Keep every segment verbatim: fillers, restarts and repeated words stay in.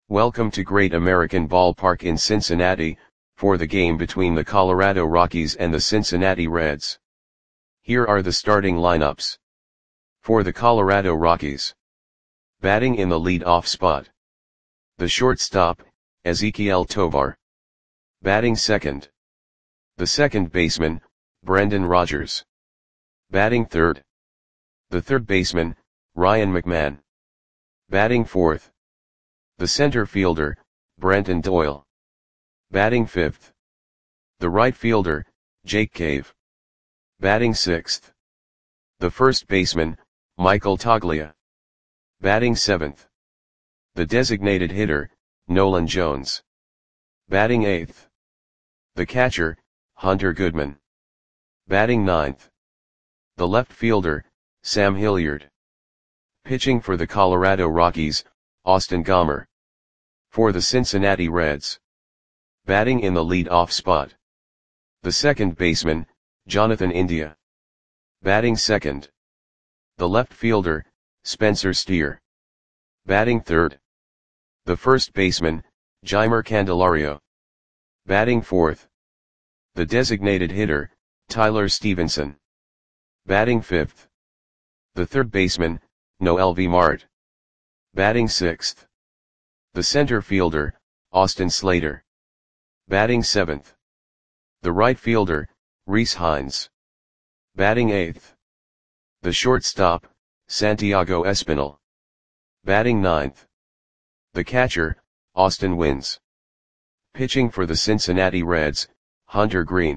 Welcome to Great American Ballpark in Cincinnati, for the game between the Colorado Rockies and the Cincinnati Reds. Here are the starting lineups. For the Colorado Rockies. Batting in the lead-off spot. The shortstop, Ezequiel Tovar. Batting second. The second baseman, Brendan Rodgers. Batting third. The third baseman, Ryan McMahon. Batting fourth. The center fielder, Brenton Doyle. Batting fifth. The right fielder, Jake Cave. Batting sixth. The first baseman, Michael Toglia. Batting seventh. The designated hitter, Nolan Jones. Batting eighth. The catcher, Hunter Goodman. Batting ninth. The left fielder, Sam Hilliard. Pitching for the Colorado Rockies, Austin Gomber. For the Cincinnati Reds. Batting in the lead-off spot. The second baseman, Jonathan India. Batting second. The left fielder, Spencer Steer. Batting third. The first baseman, Jeimer Candelario. Batting fourth. The designated hitter, Tyler Stevenson. Batting fifth. The third baseman, Noelvi Marte. Batting sixth. The center fielder, Austin Slater. Batting seventh. The right fielder, Rhys Hines. Batting eighth. The shortstop, Santiago Espinal. Batting ninth. The catcher, Austin Wynns. Pitching for the Cincinnati Reds, Hunter Green.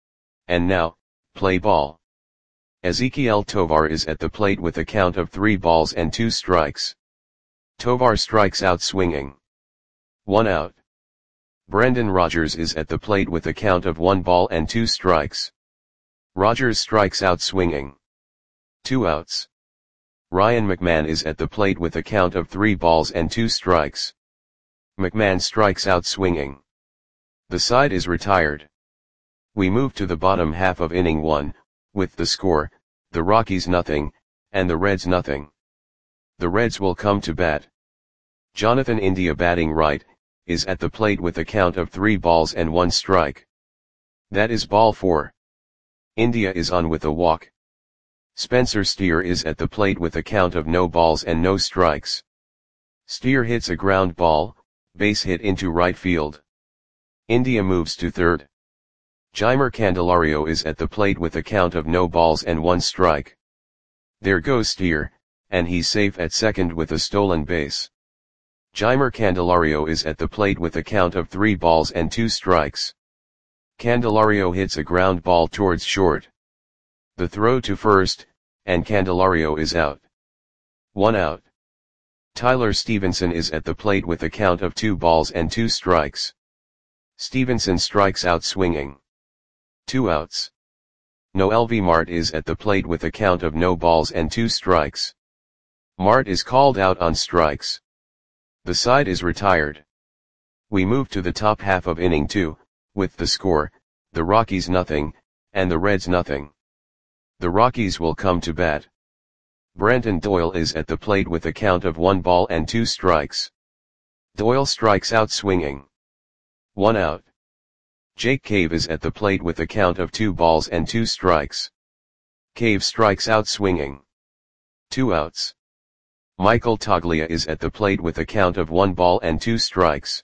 And now, play ball. Ezequiel Tovar is at the plate with a count of three balls and two strikes. Tovar strikes out swinging. One out. Brendan Rodgers is at the plate with a count of one ball and two strikes. Rodgers strikes out swinging. Two outs. Ryan McMahon is at the plate with a count of three balls and two strikes. McMahon strikes out swinging. The side is retired. We move to the bottom half of inning one, with the score, the Rockies nothing, and the Reds nothing. The Reds will come to bat. Jonathan India batting right, is at the plate with a count of three balls and one strike. That is ball four. India is on with a walk. Spencer Steer is at the plate with a count of no balls and no strikes. Steer hits a ground ball, base hit into right field. India moves to third. Jeimer Candelario is at the plate with a count of no balls and one strike. There goes Steer, and he's safe at second with a stolen base. Jeimer Candelario is at the plate with a count of three balls and two strikes. Candelario hits a ground ball towards short. The throw to first, and Candelario is out. One out. Tyler Stevenson is at the plate with a count of two balls and two strikes. Stevenson strikes out swinging. Two outs. Noelvi Marte is at the plate with a count of no balls and two strikes. Marte is called out on strikes. The side is retired. We move to the top half of inning two, with the score, the Rockies nothing, and the Reds nothing. The Rockies will come to bat. Brenton Doyle is at the plate with a count of one ball and two strikes. Doyle strikes out swinging. One out. Jake Cave is at the plate with a count of two balls and two strikes. Cave strikes out swinging. Two outs. Michael Toglia is at the plate with a count of one ball and two strikes.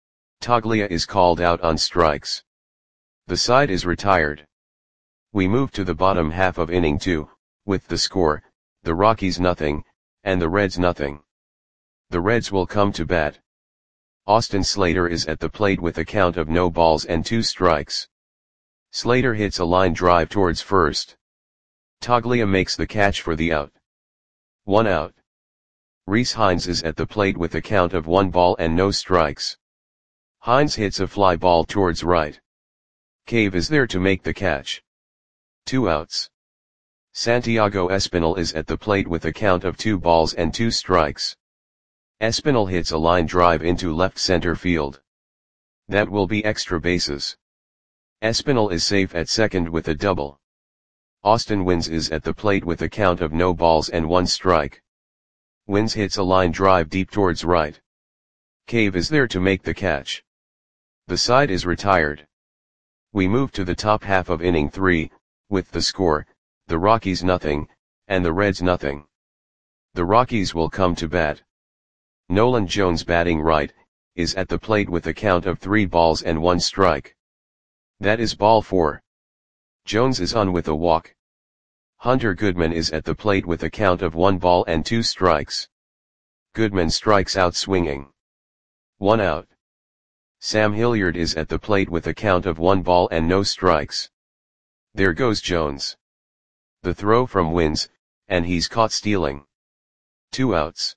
Toglia is called out on strikes. The side is retired. We move to the bottom half of inning two, with the score, the Rockies nothing, and the Reds nothing. The Reds will come to bat. Austin Slater is at the plate with a count of no balls and two strikes. Slater hits a line drive towards first. Toglia makes the catch for the out. One out. Rhys Hines is at the plate with a count of one ball and no strikes. Hines hits a fly ball towards right. Cave is there to make the catch. Two outs. Santiago Espinal is at the plate with a count of two balls and two strikes. Espinal hits a line drive into left center field. That will be extra bases. Espinal is safe at second with a double. Austin Wynns is at the plate with a count of no balls and one strike. Wynns hits a line drive deep towards right. Cave is there to make the catch. The side is retired. We move to the top half of inning three, with the score, the Rockies nothing, and the Reds nothing. The Rockies will come to bat. Nolan Jones batting right, is at the plate with a count of three balls and one strike. That is ball four. Jones is on with a walk. Hunter Goodman is at the plate with a count of one ball and two strikes. Goodman strikes out swinging. One out. Sam Hilliard is at the plate with a count of one ball and no strikes. There goes Jones. The throw from Wins, and he's caught stealing. Two outs.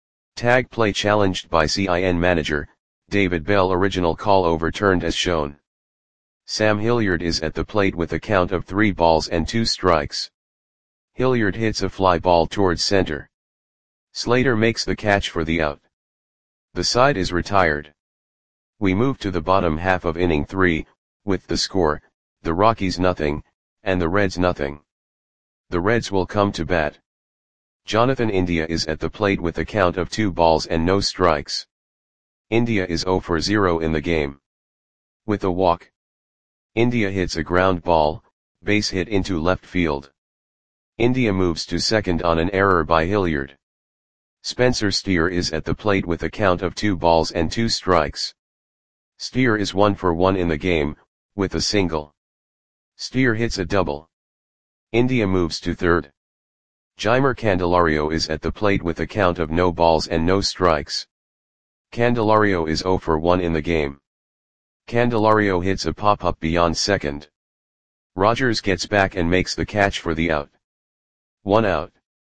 Tag play challenged by C I N manager, David Bell. Original call overturned as shown. Sam Hilliard is at the plate with a count of three balls and two strikes. Hilliard hits a fly ball towards center. Slater makes the catch for the out. The side is retired. We move to the bottom half of inning three, with the score, the Rockies nothing, and the Reds nothing. The Reds will come to bat. Jonathan India is at the plate with a count of two balls and no strikes. India is zero for zero in the game. With a walk, India hits a ground ball, base hit into left field. India moves to second on an error by Hilliard. Spencer Steer is at the plate with a count of two balls and two strikes. Steer is one for one in the game, with a single. Steer hits a double. India moves to third. Jeimer Candelario is at the plate with a count of no balls and no strikes. Candelario is zero for one in the game. Candelario hits a pop-up beyond second. Rogers gets back and makes the catch for the out. One out.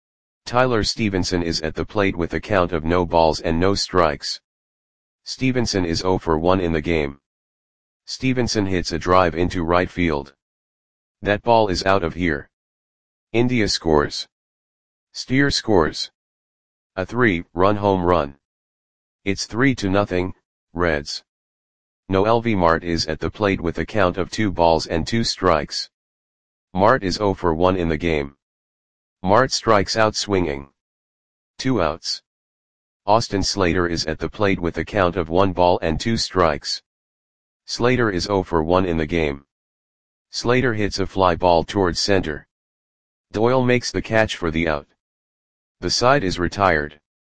Tyler Stevenson is at the plate with a count of no balls and no strikes. Stevenson is zero for one in the game. Stevenson hits a drive into right field. That ball is out of here. India scores. Steer scores. A three-run home run. It's three to nothing, Reds. Noelvi Marte is at the plate with a count of two balls and two strikes. Marte is zero for one in the game. Marte strikes out swinging. Two outs. Austin Slater is at the plate with a count of one ball and two strikes. Slater is zero for one in the game. Slater hits a fly ball towards center. Doyle makes the catch for the out. The side is retired.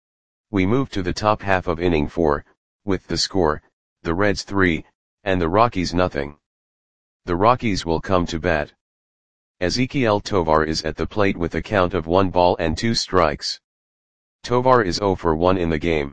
We move to the top half of inning four, with the score, the Reds three, and the Rockies nothing. The Rockies will come to bat. Ezequiel Tovar is at the plate with a count of one ball and two strikes. Tovar is zero for one in the game.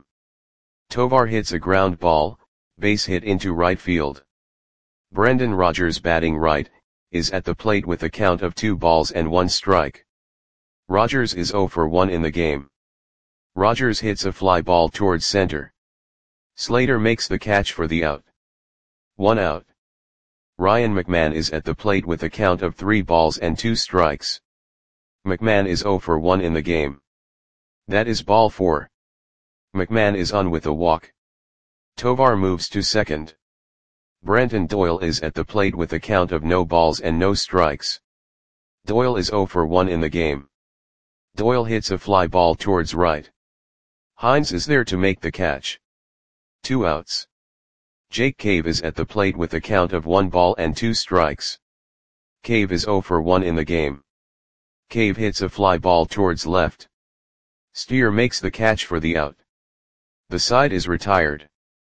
Tovar hits a ground ball, base hit into right field. Brendan Rodgers batting right, is at the plate with a count of two balls and one strike. Rodgers is zero for one in the game. Rodgers hits a fly ball towards center. Slater makes the catch for the out. One out. Ryan McMahon is at the plate with a count of three balls and two strikes. McMahon is zero for one in the game. That is ball four. McMahon is on with a walk. Tovar moves to second. Brenton Doyle is at the plate with a count of no balls and no strikes. Doyle is zero for one in the game. Doyle hits a fly ball towards right. Hines is there to make the catch. Two outs. Jake Cave is at the plate with a count of one ball and two strikes. Cave is zero for one in the game. Cave hits a fly ball towards left. Steer makes the catch for the out. The side is retired.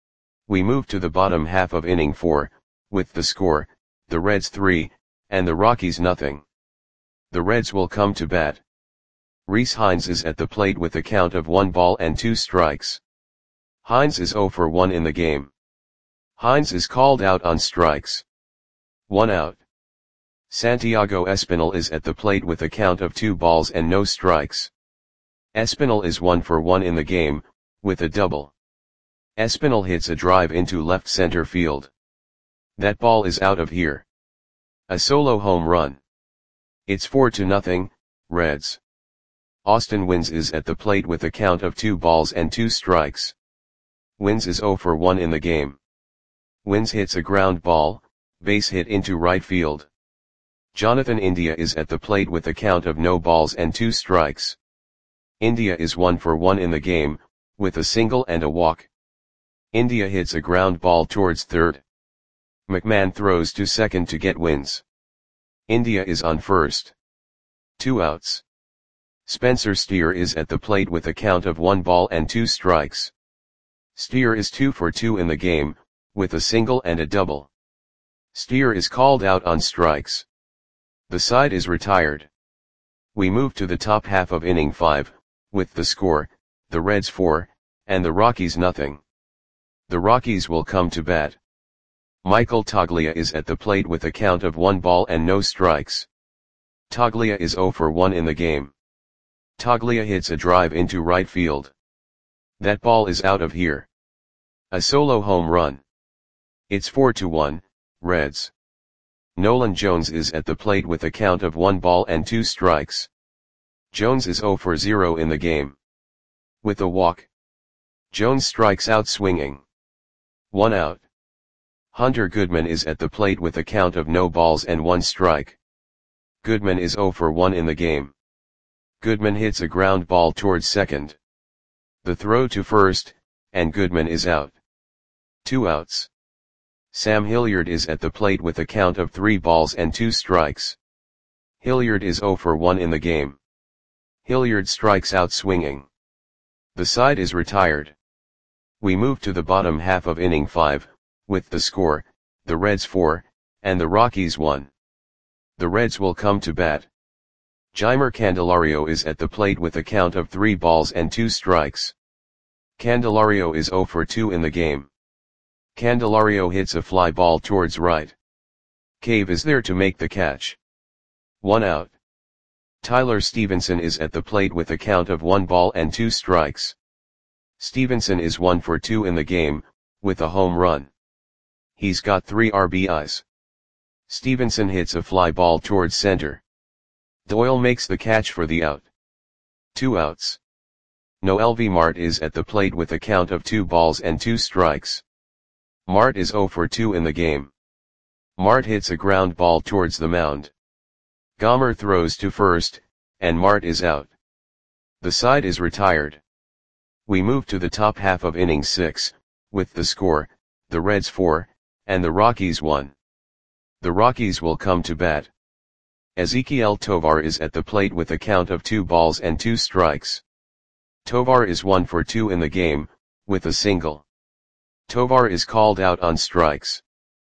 We move to the bottom half of inning four, with the score, the Reds three, and the Rockies nothing. The Reds will come to bat. Rhys Hines is at the plate with a count of one ball and two strikes. Hines is zero for one in the game. Hines is called out on strikes. One out. Santiago Espinal is at the plate with a count of two balls and no strikes. Espinal is one for one in the game, with a double. Espinal hits a drive into left center field. That ball is out of here. A solo home run. It's four to nothing, Reds. Austin Wins is at the plate with a count of two balls and two strikes. Wins is zero for one in the game. Wins hits a ground ball, base hit into right field. Jonathan India is at the plate with a count of no balls and two strikes. India is one for one in the game, with a single and a walk. India hits a ground ball towards third. McMahon throws to second to get wins. India is on first. Two outs. Spencer Steer is at the plate with a count of one ball and two strikes. Steer is two for two in the game, with a single and a double. Steer is called out on strikes. The side is retired. We move to the top half of inning five, with the score, the Reds four, and the Rockies nothing. The Rockies will come to bat. Michael Toglia is at the plate with a count of one ball and no strikes. Toglia is zero for one in the game. Toglia hits a drive into right field. That ball is out of here. A solo home run. It's four to one, Reds. Nolan Jones is at the plate with a count of one ball and two strikes. Jones is zero for zero in the game. With a walk. Jones strikes out swinging. One out. Hunter Goodman is at the plate with a count of no balls and one strike. Goodman is zero for one in the game. Goodman hits a ground ball towards second. The throw to first, and Goodman is out. Two outs. Sam Hilliard is at the plate with a count of three balls and two strikes. Hilliard is zero for one in the game. Hilliard strikes out swinging. The side is retired. We move to the bottom half of inning five, with the score, the Reds four, and the Rockies one. The Reds will come to bat. Jeimer Candelario is at the plate with a count of three balls and two strikes. Candelario is zero for two in the game. Candelario hits a fly ball towards right. Cave is there to make the catch. One out. Tyler Stevenson is at the plate with a count of one ball and two strikes. Stevenson is one for two in the game, with a home run. He's got three R B Is. Stevenson hits a fly ball towards center. Doyle makes the catch for the out. Two outs. Noelvi Marte is at the plate with a count of two balls and two strikes. Marte is zero for two in the game. Marte hits a ground ball towards the mound. Gomer throws to first, and Marte is out. The side is retired. We move to the top half of inning six, with the score, the Reds four, and the Rockies one. The Rockies will come to bat. Ezequiel Tovar is at the plate with a count of two balls and two strikes. Tovar is one for two in the game, with a single. Tovar is called out on strikes.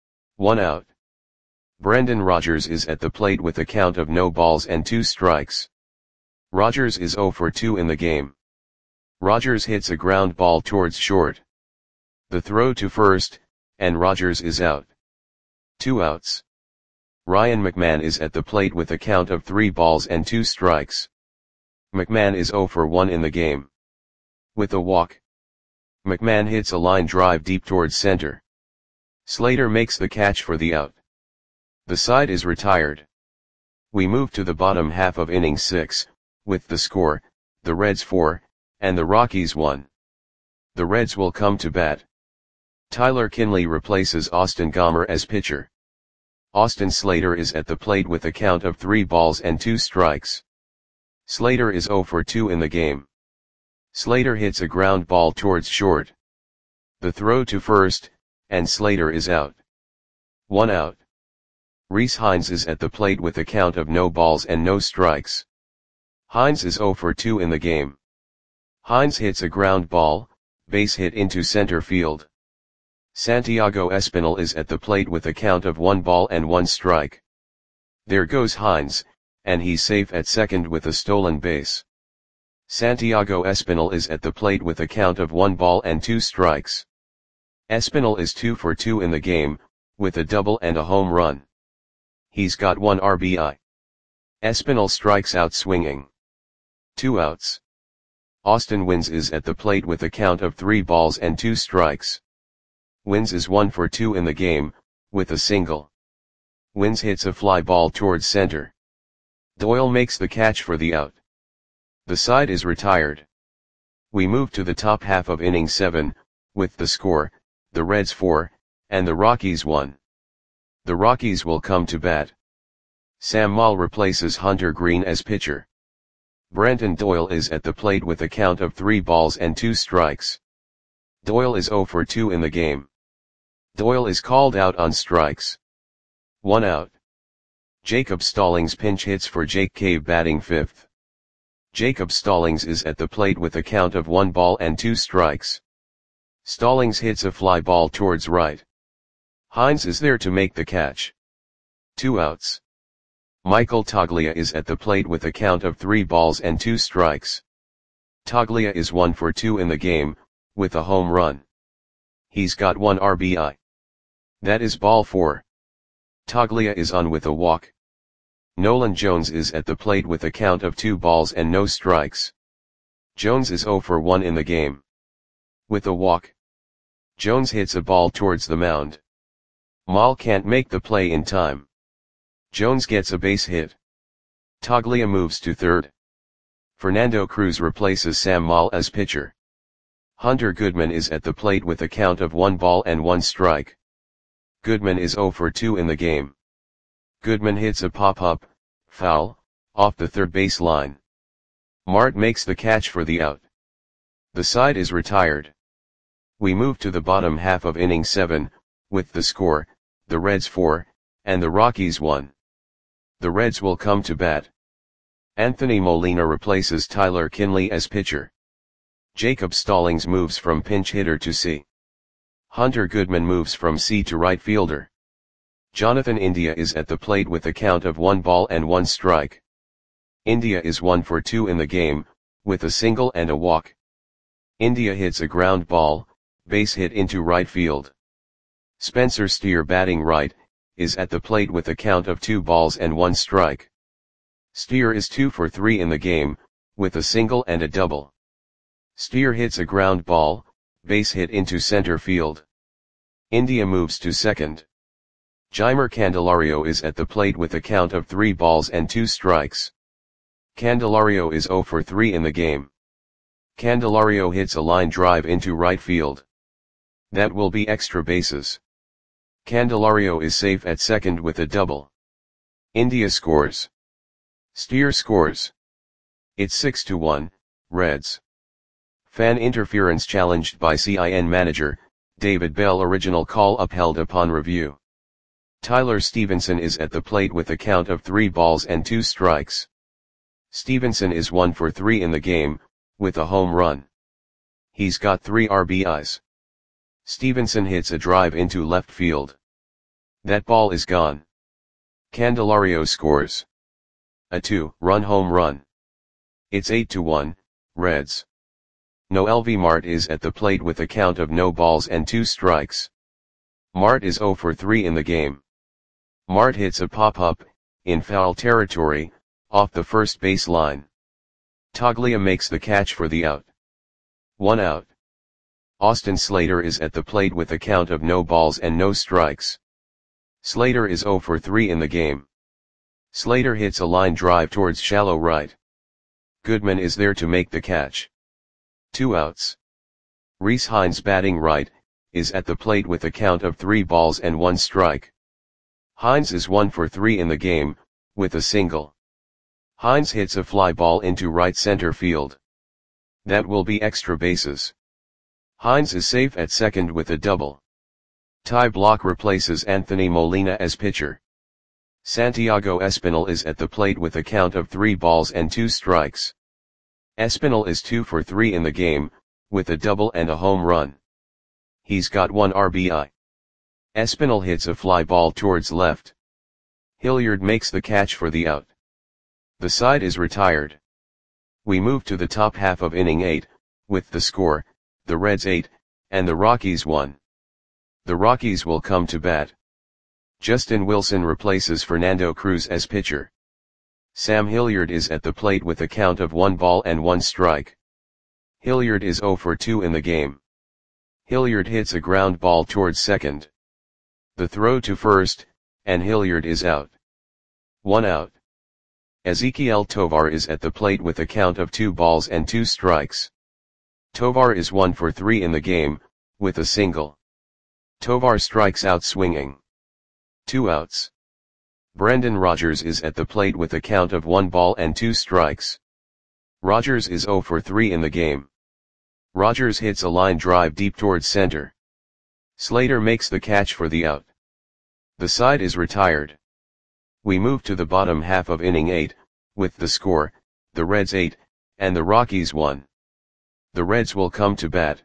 One out. Brendan Rodgers is at the plate with a count of no balls and two strikes. Rodgers is zero for two in the game. Rodgers hits a ground ball towards short. The throw to first, and Rodgers is out. Two outs. Ryan McMahon is at the plate with a count of three balls and two strikes. McMahon is zero for one in the game. With a walk. McMahon hits a line drive deep towards center. Slater makes the catch for the out. The side is retired. We move to the bottom half of inning six, with the score, the Reds four, and the Rockies one. The Reds will come to bat. Tyler Kinley replaces Austin Gomer as pitcher. Austin Slater is at the plate with a count of three balls and two strikes. Slater is zero for two in the game. Slater hits a ground ball towards short. The throw to first, and Slater is out. One out. Rhys Hines is at the plate with a count of no balls and no strikes. Hines is zero for two in the game. Hines hits a ground ball, base hit into center field. Santiago Espinal is at the plate with a count of one ball and one strike. There goes Hines, and he's safe at second with a stolen base. Santiago Espinal is at the plate with a count of one ball and two strikes. Espinal is two for two in the game, with a double and a home run. He's got one R B I. Espinal strikes out swinging. Two outs. Austin Wynns is at the plate with a count of three balls and two strikes. Wynns is one for two in the game, with a single. Wynns hits a fly ball towards center. Doyle makes the catch for the out. The side is retired. We move to the top half of inning seven, with the score, the Reds four, and the Rockies one. The Rockies will come to bat. Sam Moll replaces Hunter Green as pitcher. Brenton Doyle is at the plate with a count of three balls and two strikes. Doyle is zero for two in the game. Doyle is called out on strikes. One out. Jacob Stallings pinch hits for Jake Cave batting fifth. Jacob Stallings is at the plate with a count of one ball and two strikes. Stallings hits a fly ball towards right. Hines is there to make the catch. Two outs. Michael Toglia is at the plate with a count of three balls and two strikes. Toglia is one for two in the game, with a home run. He's got one R B I. That is ball four. Toglia is on with a walk. Nolan Jones is at the plate with a count of two balls and no strikes. Jones is zero for one in the game. With a walk. Jones hits a ball towards the mound. Maul can't make the play in time. Jones gets a base hit. Toglia moves to third. Fernando Cruz replaces Sam Maul as pitcher. Hunter Goodman is at the plate with a count of one ball and one strike. Goodman is zero for two in the game. Goodman hits a pop-up, foul, off the third base line. Mart makes the catch for the out. The side is retired. We move to the bottom half of inning seven, with the score, the Reds four, and the Rockies one. The Reds will come to bat. Anthony Molina replaces Tyler Kinley as pitcher. Jacob Stallings moves from pinch hitter to C. Hunter Goodman moves from C to right fielder. Jonathan India is at the plate with a count of one ball and one strike. India is one for two in the game, with a single and a walk. India hits a ground ball, base hit into right field. Spencer Steer batting right, is at the plate with a count of two balls and one strike. Steer is two for three in the game, with a single and a double. Steer hits a ground ball, base hit into center field. India moves to second. Jeimer Candelario is at the plate with a count of three balls and two strikes. Candelario is zero for three in the game. Candelario hits a line drive into right field. That will be extra bases. Candelario is safe at second with a double. India scores. Steer scores. It's six to one, Reds. Fan interference challenged by C I N manager, David Bell. Original call upheld upon review. Tyler Stevenson is at the plate with a count of three balls and two strikes. Stevenson is one for three in the game, with a home run. He's got three R B Is. Stevenson hits a drive into left field. That ball is gone. Candelario scores a two-run home run. It's eight to one, Reds. Noelvi Marte is at the plate with a count of no balls and two strikes. Marte is zero for three in the game. Marte hits a pop-up, in foul territory, off the first base line. Toglia makes the catch for the out. One out. Austin Slater is at the plate with a count of no balls and no strikes. Slater is zero for three in the game. Slater hits a line drive towards shallow right. Goodman is there to make the catch. Two outs. Rhys Hines batting right, is at the plate with a count of three balls and one strike. Hines is one for three in the game, with a single. Hines hits a fly ball into right center field. That will be extra bases. Hines is safe at second with a double. Ty Blach replaces Anthony Molina as pitcher. Santiago Espinal is at the plate with a count of three balls and two strikes. Espinal is two for three in the game, with a double and a home run. He's got one R B I. Espinal hits a fly ball towards left. Hilliard makes the catch for the out. The side is retired. We move to the top half of inning eight, with the score, the Reds eight, and the Rockies one. The Rockies will come to bat. Justin Wilson replaces Fernando Cruz as pitcher. Sam Hilliard is at the plate with a count of one ball and one strike. Hilliard is zero for two in the game. Hilliard hits a ground ball towards second. The throw to first, and Hilliard is out. One out. Ezequiel Tovar is at the plate with a count of two balls and two strikes. Tovar is one for three in the game, with a single. Tovar strikes out swinging. Two outs. Brendan Rodgers is at the plate with a count of one ball and two strikes. Rodgers is zero for three in the game. Rogers hits a line drive deep towards center. Slater makes the catch for the out. The side is retired. We move to the bottom half of inning eight, with the score, the Reds eight, and the Rockies one. The Reds will come to bat.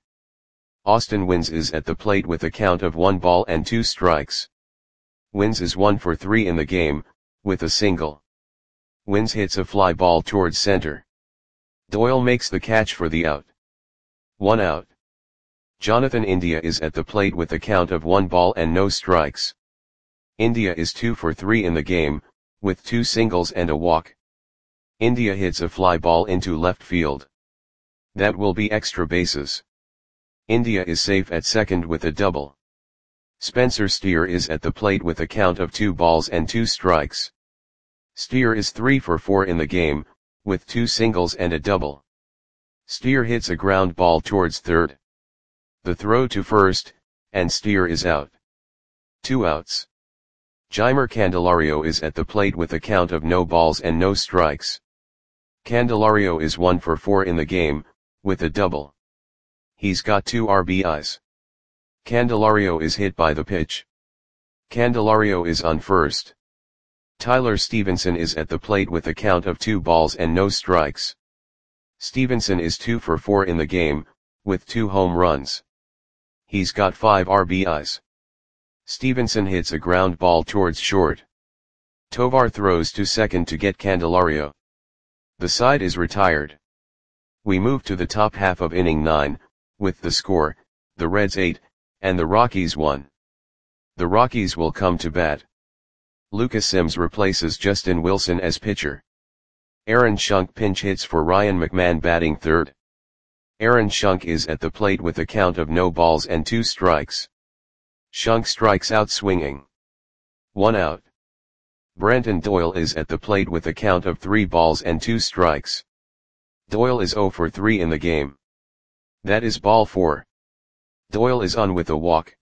Austin Wynns is at the plate with a count of one ball and two strikes. Wynns is one for three in the game, with a single. Wynns hits a fly ball towards center. Doyle makes the catch for the out. One out. Jonathan India is at the plate with a count of one ball and no strikes. India is two for three in the game, with two singles and a walk. India hits a fly ball into left field. That will be extra bases. India is safe at second with a double. Spencer Steer is at the plate with a count of two balls and two strikes. Steer is three for four in the game, with two singles and a double. Steer hits a ground ball towards third. The throw to first, and Steer is out. Two outs. Jeimer Candelario is at the plate with a count of no balls and no strikes. Candelario is one for four in the game, with a double. He's got two R B Is. Candelario is hit by the pitch. Candelario is on first. Tyler Stevenson is at the plate with a count of two balls and no strikes. Stevenson is two for four in the game, with two home runs. He's got five R B Is. Stevenson hits a ground ball towards short. Tovar throws to second to get Candelario. The side is retired. We move to the top half of inning nine, with the score, the Reds eight, and the Rockies one. The Rockies will come to bat. Lucas Sims replaces Justin Wilson as pitcher. Aaron Schunk pinch hits for Ryan McMahon batting third. Aaron Schunk is at the plate with a count of no balls and two strikes. Schunk strikes out swinging. One out. Brenton Doyle is at the plate with a count of three balls and two strikes. Doyle is zero for three in the game. That is ball four. Doyle is on with a walk.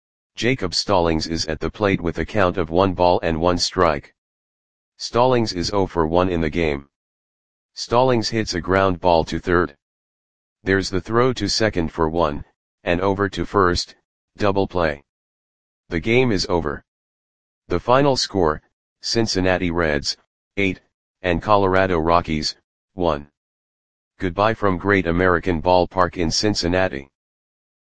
Jacob Stallings is at the plate with a count of one ball and one strike. Stallings is zero for one in the game. Stallings hits a ground ball to third. There's the throw to second for one, and over to first, double play. The game is over. The final score, Cincinnati Reds, eight, and Colorado Rockies, one. Goodbye from Great American Ballpark in Cincinnati.